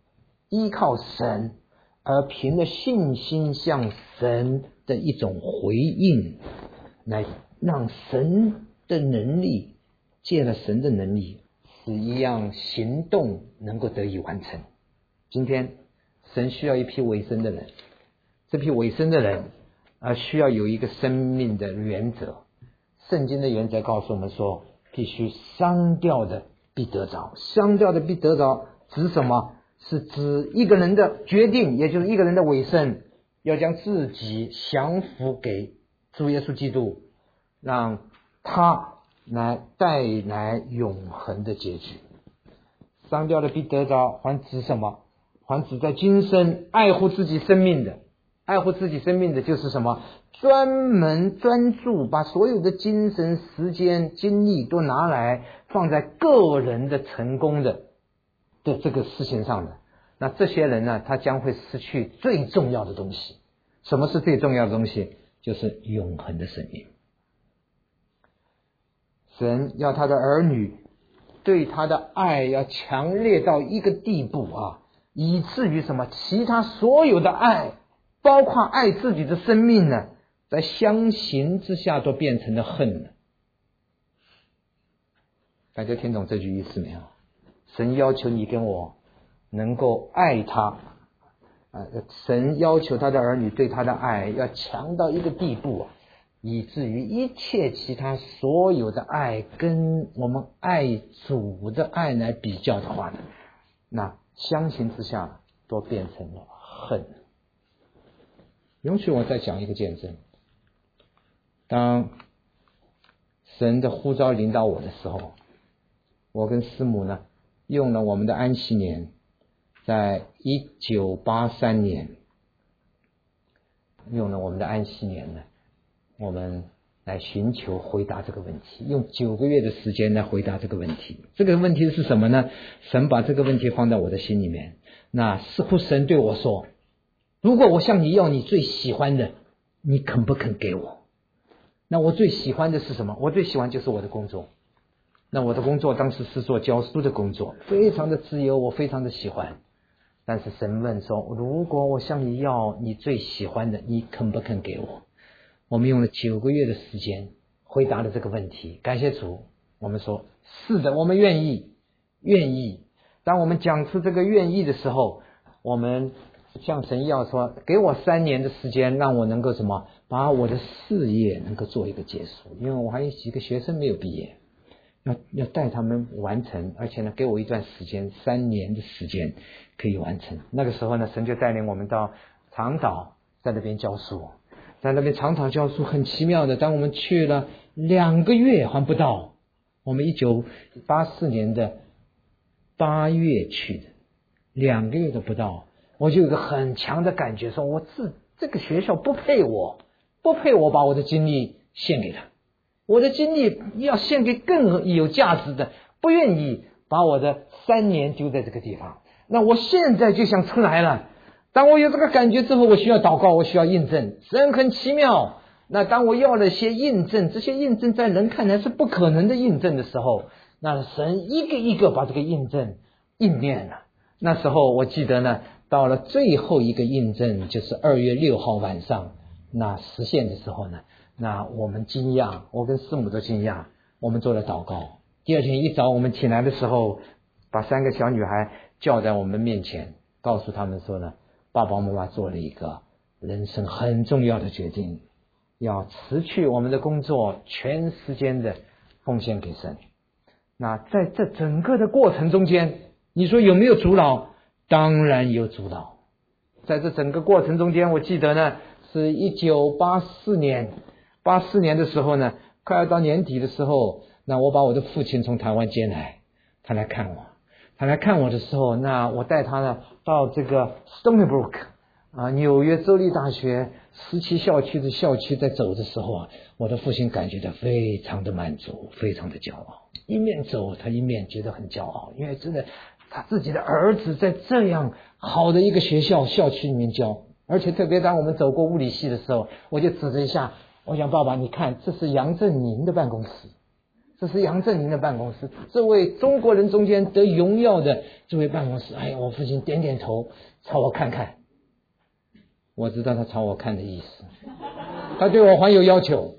而凭着信心向神的一种回应，来让神的能力，借了神的能力，使一样行动能够得以完成。今天神需要一批委身的人，这批委身的人需要有一个生命的原则。圣经的原则告诉我们说，必须伤掉的必得着。伤掉的必得着指什么？是指一个人的决定，也就是一个人的委身，要将自己降服给主耶稣基督，让他来带来永恒的结局。伤掉的必得着还指什么？还指在今生爱护自己生命的。爱护自己生命的就是什么？专门专注把所有的精神时间精力都拿来放在个人的成功的这个事情上的。那这些人呢，他将会失去最重要的东西。什么是最重要的东西？就是永恒的生命。神要他的儿女对他的爱要强烈到一个地步以至于什么？其他所有的爱，包括爱自己的生命呢，在相形之下都变成了恨了。大家听懂这句意思没有？神要求你跟我能够爱他，神要求他的儿女对他的爱要强到一个地步以至于一切其他所有的爱跟我们爱主的爱来比较的话呢，那相形之下都变成了恨。容许我再讲一个见证。当神的呼召领导我的时候，我跟师母呢用了我们的安息年，在1983年用了我们的安息年呢，我们来寻求回答这个问题，用9个月的时间来回答这个问题。这个问题是什么呢？神把这个问题放在我的心里面，那似乎神对我说，如果我向你要你最喜欢的，你肯不肯给我？那我最喜欢的是什么？我最喜欢就是我的工作。那我的工作当时是做教书的工作，非常的自由，我非常的喜欢。但是神问说，如果我向你要你最喜欢的，你肯不肯给我？我们用了9个月的时间回答了这个问题。感谢主，我们说是的，我们愿意。当我们讲出这个愿意的时候，我们向神要说，给我3年的时间，让我能够什么，把我的事业能够做一个结束，因为我还有几个学生没有毕业，要带他们完成，而且呢给我一段时间，3年的时间可以完成。那个时候呢，神就带领我们到长岛，在那边教书，在那边长岛教书很奇妙的，当我们去了2个月还不到，我们1984年的8月去的，2个月都不到，我就有一个很强的感觉，说我这个学校不配我把我的精力献给他，我的精力要献给更有价值的，不愿意把我的3年丢在这个地方。那我现在就想出来了，当我有这个感觉之后，我需要祷告，我需要印证。神很奇妙，那当我要了些印证，这些印证在人看来是不可能的印证的时候，那神一个一个把这个印证应验了。那时候我记得呢，到了最后一个印证，就是2月6号晚上，那实现的时候呢，那我们惊讶，我跟师母都惊讶，我们做了祷告。第2天一早我们起来的时候，把3个小女孩叫在我们面前，告诉他们说呢，爸爸妈妈做了一个人生很重要的决定，要辞去我们的工作，全时间的奉献给神。那在这整个的过程中间，你说有没有阻挠？当然有阻挠。在这整个过程中间，我记得呢，是1984年的时候呢，快要到年底的时候，那我把我的父亲从台湾接来，他来看我的时候，那我带他呢到这个 Stony Brook 纽约州立大学17校区的校区，在走的时候啊，我的父亲感觉到非常的满足，非常的骄傲，一面走他一面觉得很骄傲，因为真的他自己的儿子在这样好的一个学校校区里面教。而且特别当我们走过物理系的时候，我就指着一下，我讲爸爸你看，这是杨振宁的办公室，这位中国人中间得荣耀的这位办公室。哎呀，我父亲点点头，朝我看看，我知道他朝我看的意思，他对我还有要求，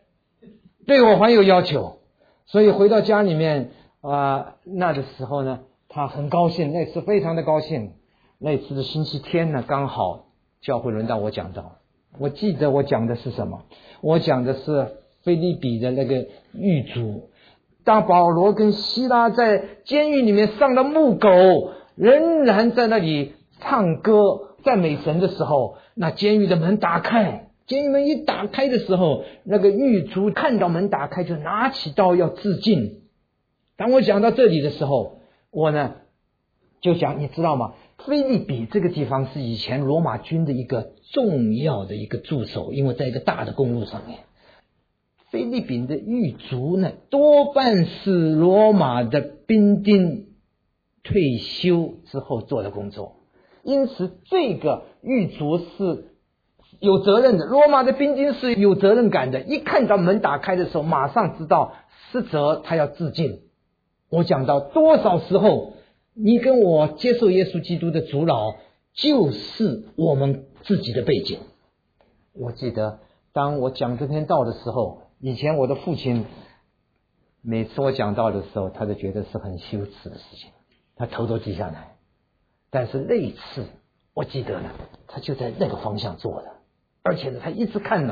所以回到家里面那的时候呢，他很高兴，那次非常的高兴。那次的星期天呢，刚好教会轮到我讲道。我记得我讲的是什么？我讲的是腓立比的那个狱卒，当保罗跟希拉在监狱里面上了木狗，仍然在那里唱歌赞美神的时候，那监狱的门打开，监狱门一打开的时候，那个狱卒看到门打开就拿起刀要自尽。当我讲到这里的时候，我呢就讲，你知道吗？腓立比这个地方是以前罗马军的一个重要的一个驻守，因为在一个大的公路上面，腓立比的狱卒呢多半是罗马的兵丁退休之后做的工作，因此这个狱卒是有责任的，罗马的兵丁是有责任感的，一看到门打开的时候马上知道失责，他要自尽。我讲到多少时候你跟我接受耶稣基督的阻挠，就是我们自己的背景。我记得当我讲这篇道的时候，以前我的父亲每次我讲道的时候，他都觉得是很羞耻的事情，他头都低下来。但是那一次我记得呢，他就在那个方向做的，而且呢他一直看到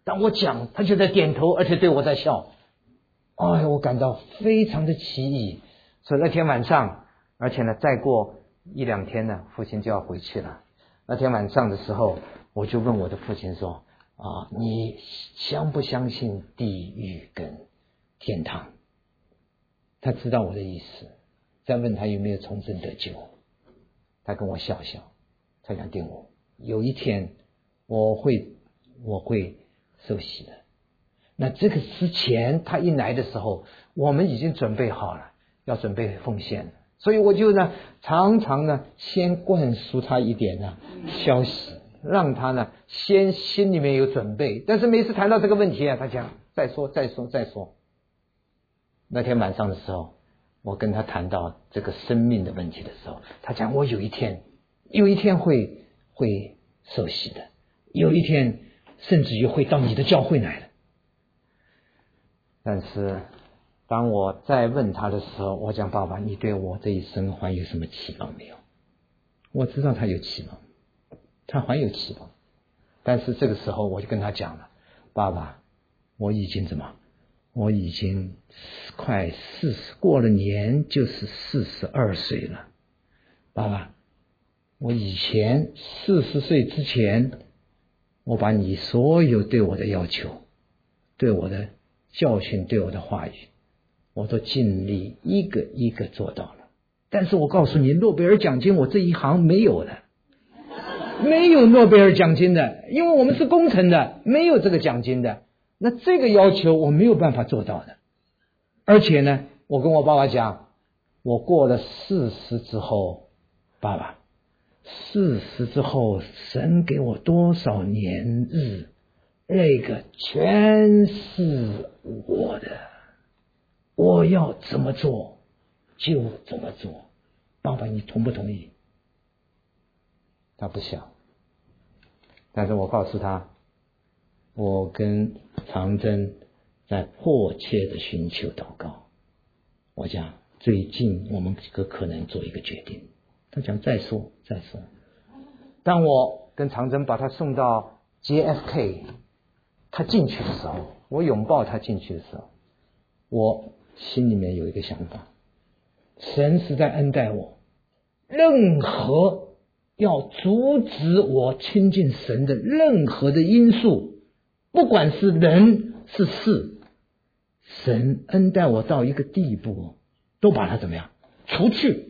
当我讲，他就在点头，而且对我在笑。哎，我感到非常的奇异。所以那天晚上，而且呢，再过1-2天呢，父亲就要回去了。那天晚上的时候，我就问我的父亲说：你相不相信地狱跟天堂？他知道我的意思，再问他有没有重生得救。他跟我笑笑，他讲定我有一天我会受洗的。那这个之前他一来的时候，我们已经准备好了，要准备奉献了。所以我就呢常常呢先灌输他一点消息，让他呢先心里面有准备。但是每次谈到这个问题他讲再说。那天晚上的时候，我跟他谈到这个生命的问题的时候，他讲我有一天会受洗的，有一天甚至于会到你的教会来的。但是当我再问他的时候，我讲爸爸，你对我这一生还有什么期望没有？我知道他有期望，他还有期望。但是这个时候我就跟他讲了，爸爸，我已经快40，过了年就是42岁了。爸爸，我以前40岁之前，我把你所有对我的要求，对我的教训，对我的话语，我都尽力一个一个做到了。但是我告诉你，诺贝尔奖金我这一行没有的，没有诺贝尔奖金的，因为我们是工程的，没有这个奖金的。那这个要求我没有办法做到的。而且呢，我跟我爸爸讲，我过了40之后，爸爸，40之后神给我多少年日，那个全是我的，我要怎么做就怎么做。爸爸，你同不同意？他不想。但是我告诉他，我跟长征在迫切的寻求祷告。我讲最近我们可能做一个决定。他讲再说。当我跟长征把他送到 JFK， 他进去的时候，我拥抱他进去的时候，我心里面有一个想法，神是在恩待我，任何要阻止我亲近神的任何的因素，不管是人是事，神恩待我到一个地步，都把它怎么样除去。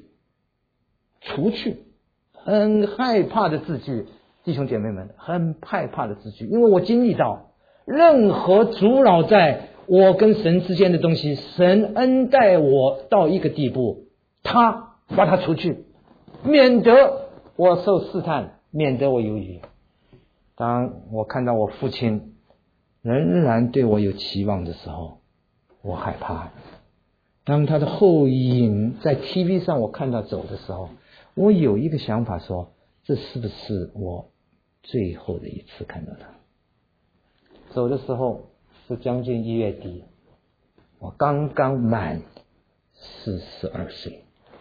很害怕的字句，弟兄姐妹们，很害怕的字句，因为我经历到任何阻扰在我跟神之间的东西，神恩待我到一个地步，他把它除去，免得我受试探，免得我犹豫。当我看到我父亲仍然对我有期望的时候，我害怕。当他的后影在 TV 上我看到走的时候，我有一个想法说，这是不是我最后的一次看到他？走的时候是将近1月底，我刚刚满42岁。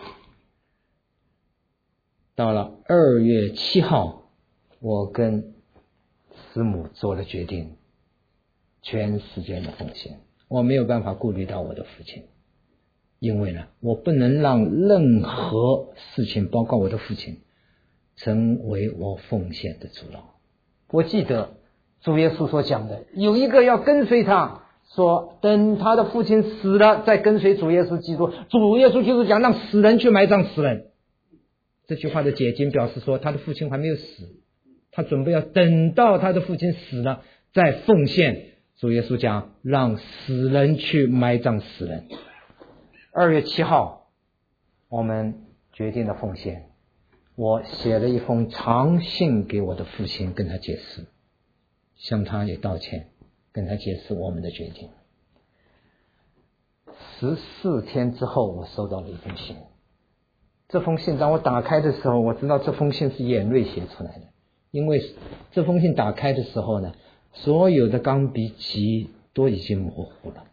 到了2月7号，我跟师母做了决定，全时间的奉献。我没有办法顾虑到我的父亲，因为呢，我不能让任何事情，包括我的父亲，成为我奉献的阻挠。我记得主耶稣所讲的，有一个要跟随他，说等他的父亲死了再跟随主耶稣基督。主耶稣就是讲让死人去埋葬死人。这句话的解经表示说，他的父亲还没有死，他准备要等到他的父亲死了再奉献。主耶稣讲让死人去埋葬死人。2月7号我们决定了奉献，我写了一封长信给我的父亲，跟他解释，向他也道歉，跟他解释我们的决定。14天之后，我收到了一封信。这封信当我打开的时候，我知道这封信是眼泪写出来的，因为这封信打开的时候呢，所有的钢笔迹都已经模糊了。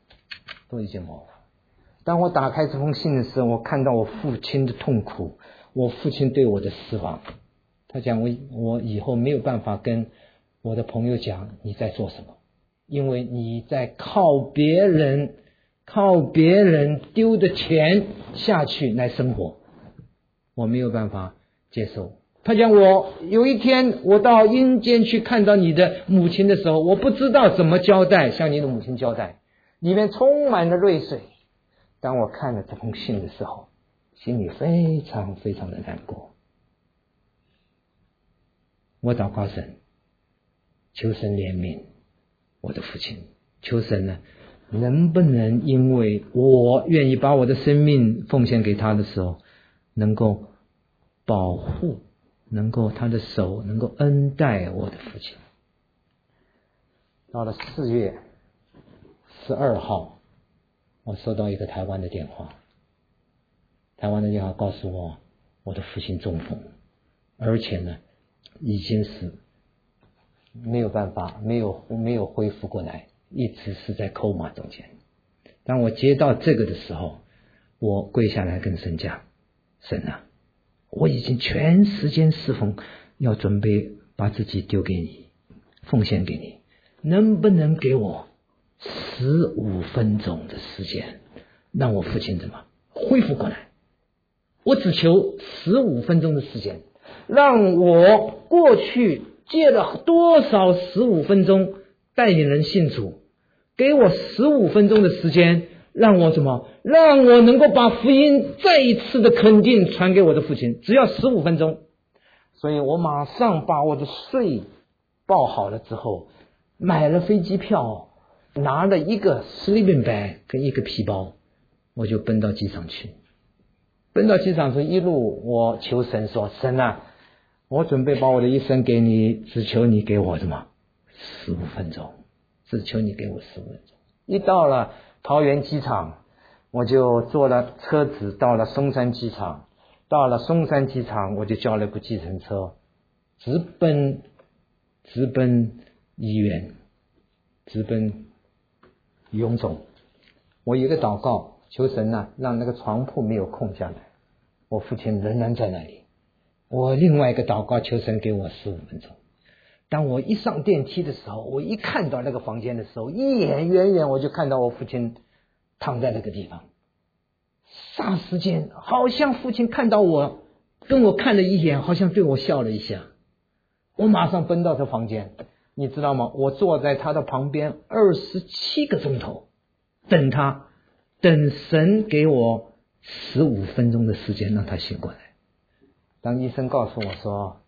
当我打开这封信的时候，我看到我父亲的痛苦，我父亲对我的失望。他讲我以后没有办法跟我的朋友讲你在做什么， 因为你在靠别人丢的钱下去来生活，我没有办法接受。他讲我有一天我到阴间去看到你的母亲的时候，我不知道怎么交代，向你的母亲交代，里面充满了泪水。当我看了这封信的时候，心里非常非常的难过。我祷告神，求神怜悯我的父亲，求神呢，能不能因为我愿意把我的生命奉献给他的时候，能够保护，能够他的手能够恩待我的父亲。到了4月12号，我收到一个台湾的电话，告诉我，我的父亲中风，而且呢已经是没有办法，没有恢复过来，一直是在coma中间。当我接到这个的时候，我跪下来跟神讲，神啊，我已经全时间侍奉，要准备把自己丢给你，奉献给你，能不能给我15分钟的时间，让我父亲怎么恢复过来？我只求15分钟的时间，让我过去借了多少15分钟带领人信主，给我15分钟的时间，让我能够把福音再一次的肯定传给我的父亲，只要15分钟。所以我马上把我的税报好了之后，买了飞机票，拿了一个 sleeping bag 跟一个皮包，我就奔到机场去。奔到机场时，一路我求神说，神啊，我准备把我的一生给你，只求你给我15分钟，只求你给我15分钟。一到了桃园机场，我就坐了车子到了松山机场，我就叫了部计程车，直奔医院，直奔荣总。我有一个祷告，求神啊，让那个床铺没有空下来，我父亲仍然在那里。我另外一个祷告，求神给我15分钟。当我一上电梯的时候，我一看到那个房间的时候，一眼远远我就看到我父亲躺在那个地方。霎时间，好像父亲看到我，跟我看了一眼，好像对我笑了一下。我马上奔到这房间，你知道吗？我坐在他的旁边27个钟头，等神给我15分钟的时间让他醒过来。当医生告诉我说，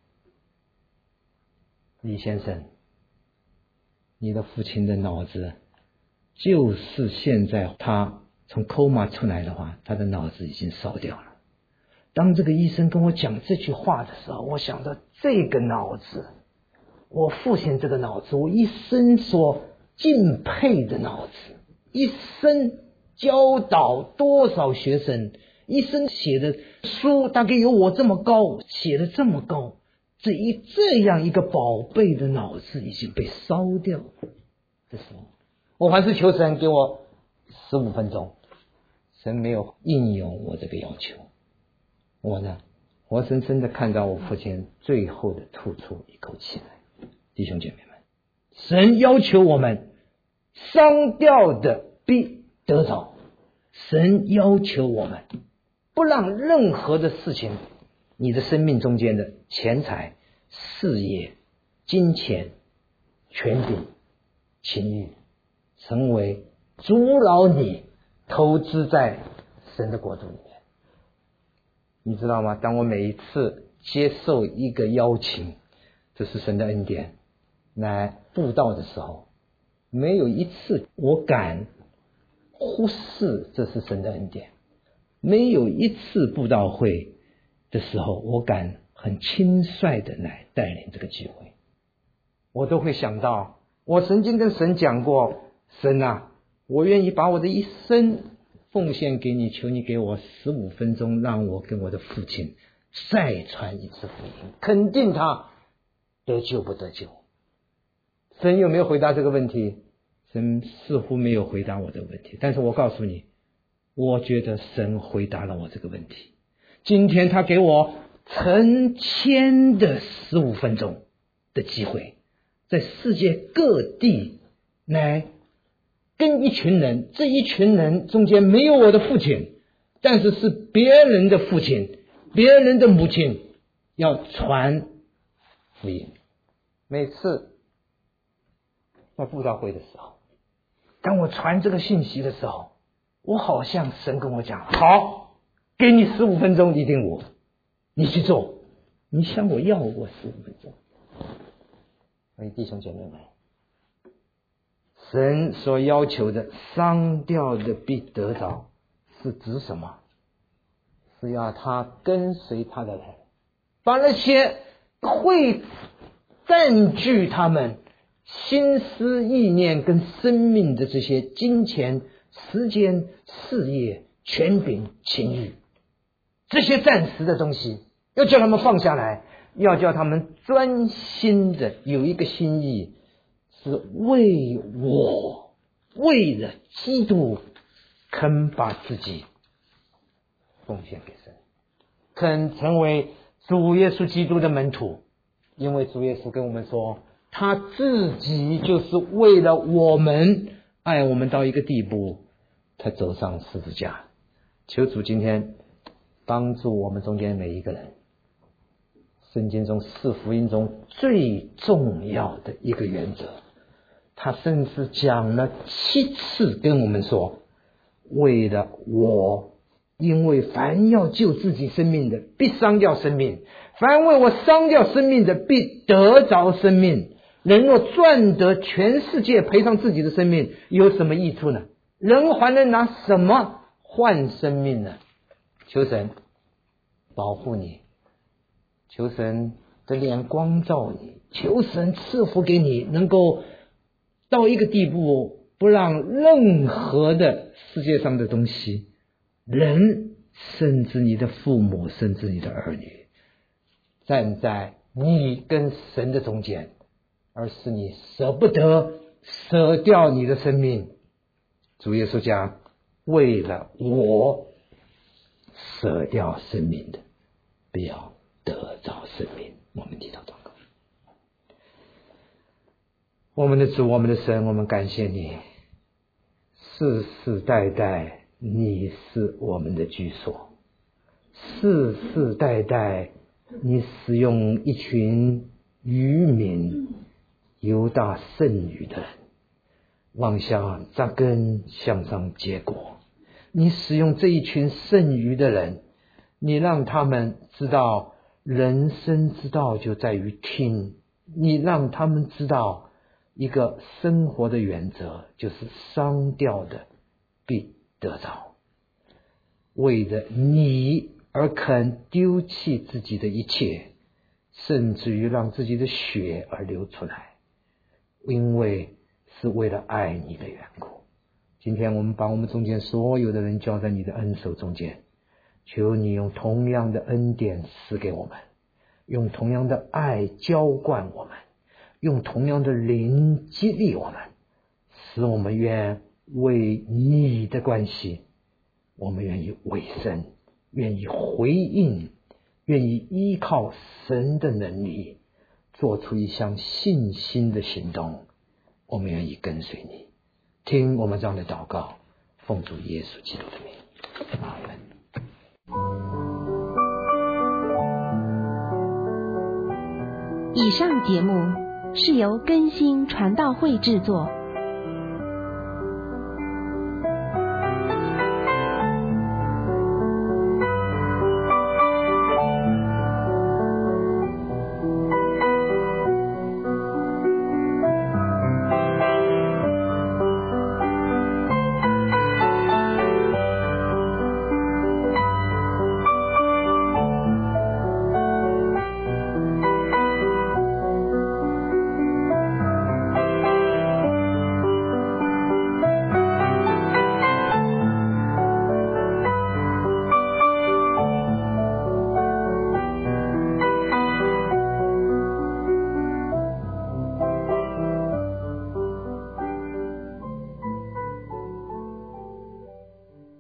李先生，你的父亲的脑子就是现在他从 coma 出来的话，他的脑子已经烧掉了。当这个医生跟我讲这句话的时候，我想到这个脑子，我父亲这个脑子，我一生所敬佩的脑子，一生教导多少学生，一生写的书大概有我这么高，写的这么高，这样一个宝贝的脑子已经被烧掉了。这时候我还是求神给我15分钟，神没有应允我这个要求。我呢，活生生的看到我父亲最后的吐出一口气来。弟兄姐妹们，神要求我们伤掉的必得着，神要求我们不让任何的事情，你的生命中间的钱财、事业、金钱、权柄、情欲，成为阻挠你投资在神的国度里面。你知道吗？当我每一次接受一个邀请，这是神的恩典，来布道的时候，没有一次我敢忽视这是神的恩典，没有一次布道会的时候我敢很轻率的来带领这个聚会。我都会想到，我曾经跟神讲过，神啊，我愿意把我的一生奉献给你，求你给我15分钟，让我跟我的父亲再传一次福音，肯定他得救不得救。神有没有回答这个问题？神似乎没有回答我这个问题，但是我告诉你，我觉得神回答了我这个问题。今天他给我成千的15分钟的机会，在世界各地乃跟一群人，这一群人中间没有我的父亲，但是是别人的父亲，别人的母亲，要传福音。每次在布道会的时候，当我传这个信息的时候，我好像神跟我讲，好，给你15分钟一定我，你去做，你向我要我15分钟。所以弟兄姐妹们，神所要求的伤掉的必得着，是指什么？是要他跟随他的人，把那些会占据他们心思意念跟生命的这些金钱、时间、事业、权柄、情欲，这些暂时的东西，要叫他们放下来，要叫他们专心的有一个心意，是为我，为了基督，肯把自己奉献给神，肯成为主耶稣基督的门徒。因为主耶稣跟我们说，他自己就是为了我们，爱我们到一个地步，他走上十字架。求主今天帮助我们中间每一个人。圣经中4福音中最重要的一个原则，他甚至讲了7次跟我们说，为了我，因为凡要救自己生命的必伤掉生命，凡为我伤掉生命的必得着生命。人若赚得全世界，赔上自己的生命，有什么益处呢？人还能拿什么换生命呢？求神保护你，求神的脸光照你，求神赐福给你，能够到一个地步，不让任何的世界上的东西，人，甚至你的父母，甚至你的儿女，站在你跟神的中间，而是你舍不得舍掉你的生命。主耶稣讲，为了我舍掉生命的，必要得着生命。我们低头祷告。我们的主，我们的神，我们感谢你，世世代代你是我们的居所，世世代代你使用一群渔民犹大剩余的人，往下扎根，向上结果。你使用这一群剩余的人，你让他们知道人生之道就在于听，你让他们知道一个生活的原则，就是伤掉的必得着。为了你而肯丢弃自己的一切，甚至于让自己的血而流出来，因为是为了爱你的缘故。今天我们把我们中间所有的人交在你的恩手中间，求你用同样的恩典赐给我们，用同样的爱浇灌我们，用同样的灵激励我们，使我们愿为你的关系，我们愿意委身，愿意回应，愿意依靠神的能力，做出一项信心的行动。我们愿意跟随你，听我们这样的祷告，奉主耶稣基督的名，阿们。 以上节目是由更新传道会制作，